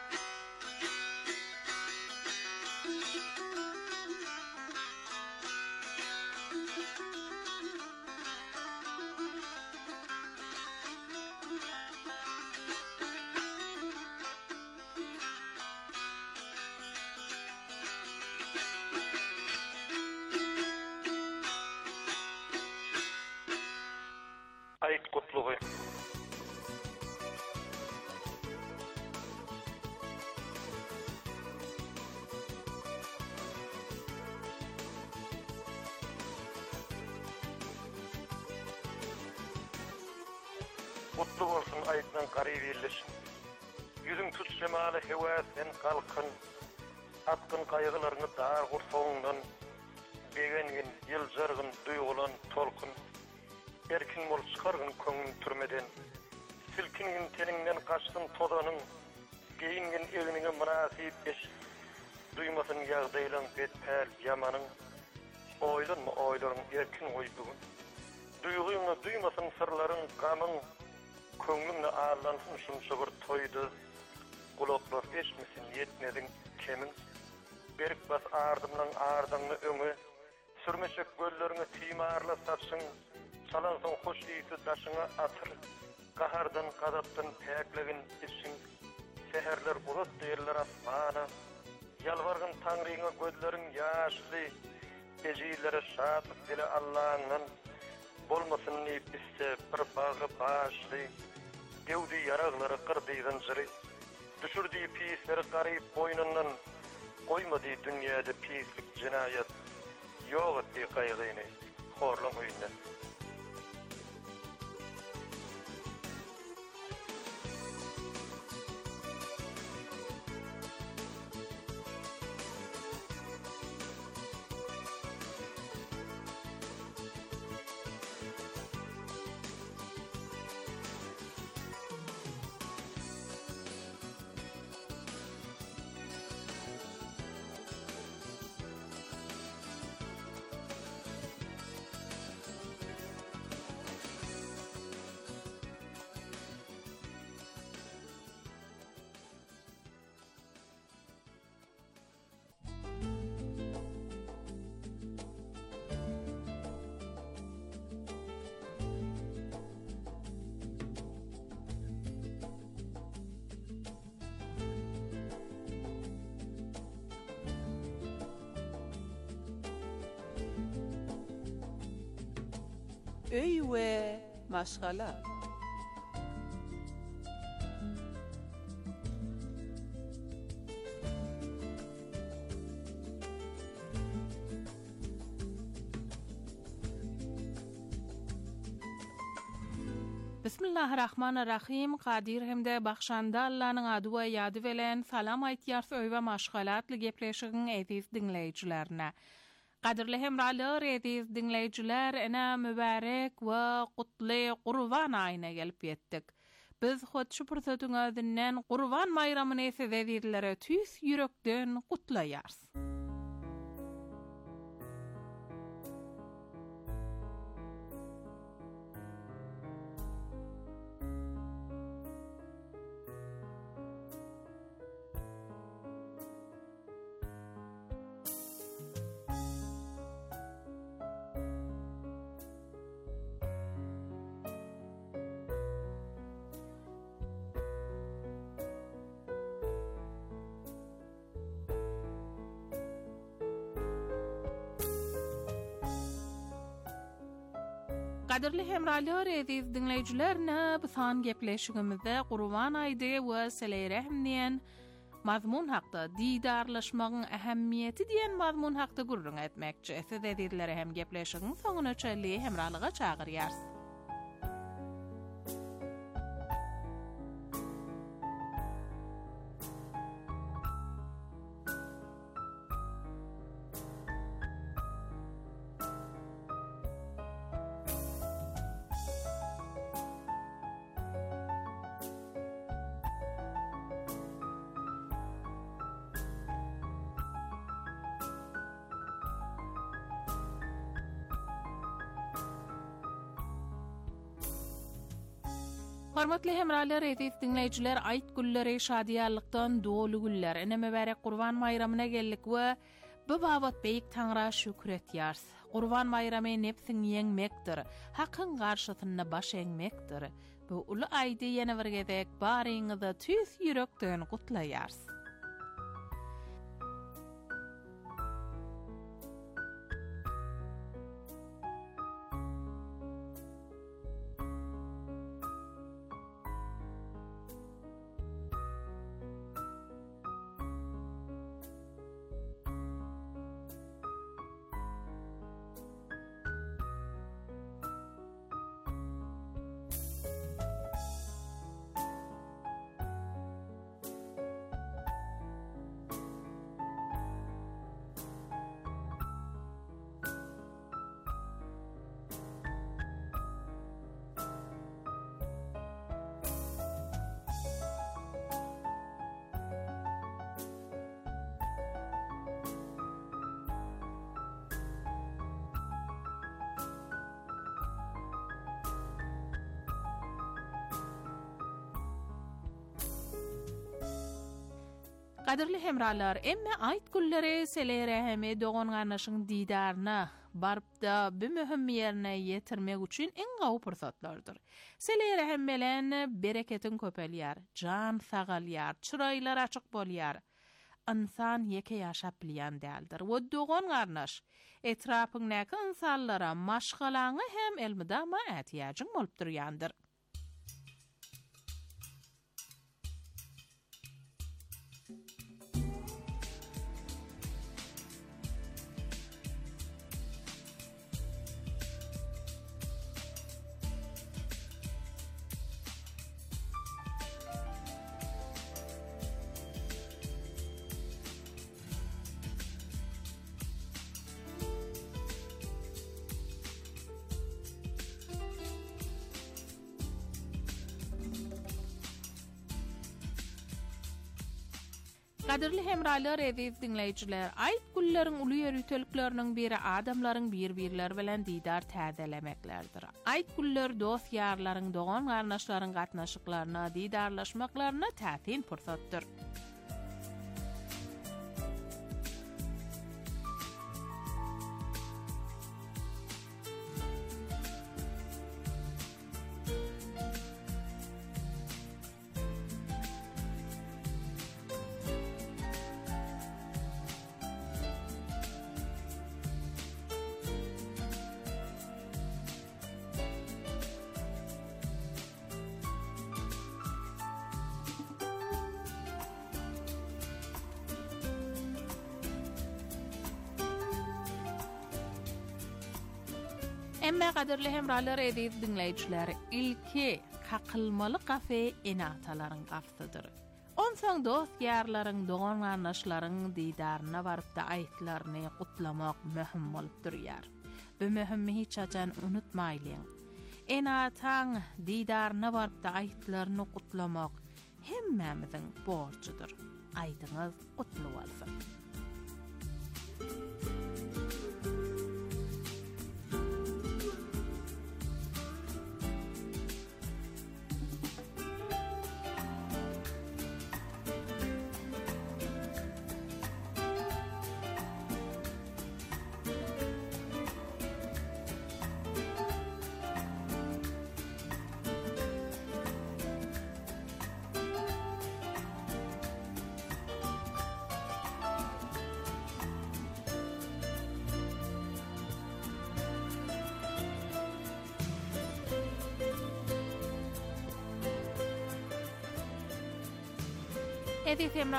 Speaker 11: Ayt kutluğu. Kutlu olsun aytdan qarayıp elleşin. Yüzün tut şemalı hevasen kalkın. Atkın kaygılarını dar kursoğundan. Begengin, yıljargın, duygulan, tolkun. Erkin bol çıkargın köngün türmeden. Silkingin teninden kaçtın todanın. Geyingin evinin münasip eş. Duymasın yağdaylan betper yamanın. Oylanma oyların erkin oy bugün. Duyguyunu duymasın sırların gamın. Köngünle ağırlansın şumşugur toydu. Kulaklar eşmesin yetmedin kemin. Berik bas ardımdan ardımlı öngü. Sürmeşek göllerini timarla saçın. Salansın hoş iyisi daşına atır. Kahardan kadaptın peklegin için. Seherler bulut değerler asmana. Yalvargın tanrıyına gözlerin yaşlı. Ecilere şatık dili Allah'ından. Bolmasın ni bisse bir bağı başlı. Gevdi yaragları kırdıydan zırı. Düşürdüğü pisleri qarayıp boynundan. Koymadı dünyada pislik cinayet. Yok etti kaygıyını. Horlan huyundan.
Speaker 8: Öy we maşgala. Bismillahirrahmanirrahim. Qadir hemde baxşanda Allah'ın adı we ýady bilen salam aýtýar öý we maşgalatly gepleşigin eziz dinleýijilerine. Qadirli hemralar, eziz dinleýijiler, ene mübarek we gutly Qurban aýyna gelip ýetdik. Biz hot şu pursatyň özünden Qurban bayramyny sizlere tüs yürekden gutlaýars. Qadirli hemralar, eziz dinleýijiler, bu san gepleşigimizde Qurban aýdy we Seleýrehimden mazmun hakda didarlaşmagyň ähemmiýeti diýen mazmun hakda gurrun etmekçi. Siz edilere hem gepleşigiň soňuna çelli hemralyga çagyrýars. Hormatly hemralar, aziz dinleyijiler, aýt gülleri şadiýalykdan dolu güller. Ene mübarek Qurban bayramyna geldik we bu babat beýik Taňra şükür etýärs. Qurban bayramy nepsiň ýeňmekdir, hakyň garşysyna baş eňmekdir. Bu uly aýdy ýene bir gezek baryňyzy tüýs ýürekden gutlaýars. Qadirli hemralar, emme aýt gülleri selere heme dogan garnaşyň diýdaryna barpda bu mühim ýerine ýetirmek üçin en gawy pursatlardyr. Selere hemmelen bereketin köpelýär, jan sagalýar, çyraýlar açyk bolýar. Insan ýeke ýaşap bilýän däldir. We dogan garnaş etrapyňdaky insanlara maşgalaňy hem elmidama ätýäjing bolup durýandyr. Qadirli hemralar, aziz dinleyijiler, aýt gülleriň uly ýerütelikleriniň biri adamlaryň bir-birleri bilen diýdar täzelemeklerdir. Aýt güller dost ýarlaryň, dogan garnaşlaryň gatnaşyklaryna, diýdarlaşmaklaryna täsin pursatdyr. Emme qadirli hemralar, aziz dinleyijiler, ilki kakılmaly kafe enatalaryň gaftydyr. Onsoň dost ýarlaryň, dogan garnaşlaryň diýdaryna barypda aýtlaryny gutlamak möhüm bolup durýar. Bu möhümmi hiç açan unutmaýlyň. Enataň diýdaryna barypda aýtlaryny gutlamak hemmemiziň borçudur. Aýdyňyz gutly bolsun. Edith